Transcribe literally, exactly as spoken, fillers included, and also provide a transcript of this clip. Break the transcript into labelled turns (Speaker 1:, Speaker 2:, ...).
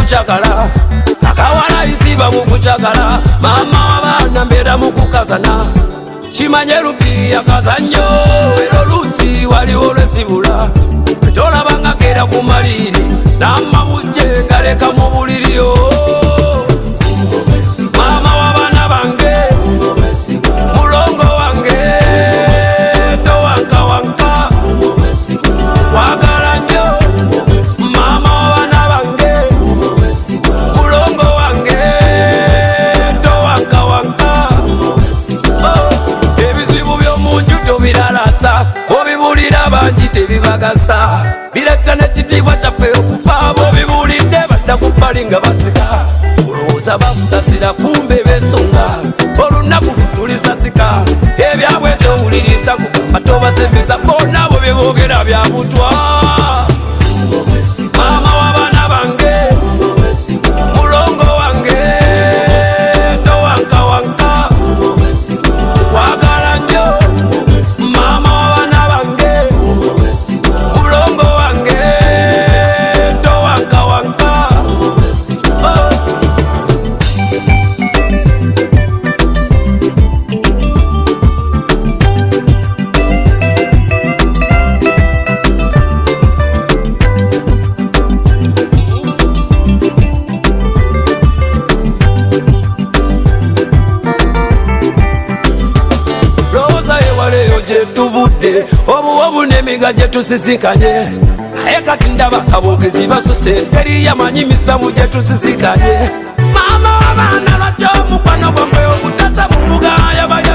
Speaker 1: mukuchakala akawala isiba mukuchakala mama wabana mbera mukukazana chimanye lupi akazanyo ero lusi waliwo lwesibula tolabanga kera kumaliri nama bujje ngaleka mu buliriyo mama wabana bange mulongo wange towanka wanka wagala nnyo mama wabana bange mulongo wange towanka wanka ebizibu by'omunju tobilalasa obibulira bangi tebibagasa biretta n'ekitiibwa kyaffe okufa bobibulidde badda ku bbali nga baseka olowooza bakusasira kumbe besonga olunaku lutulisasika ebyabwe towuliriza kugamba tobasembeza bonna bo beboogera byabutwa mama w'abaana bange mulongo wange towanka wanka kwagala nnyo mama w'abaana bange mulongo wange towanka wanka jetuvudde obuwomu n'emiga gyetusisikanye naye kati ndaba kaboogezi basuse teri yamanyi misamu gyetusisikanye mama w'abaana lwaki omukwano gwaffe ogutasa mu mbuga yabalya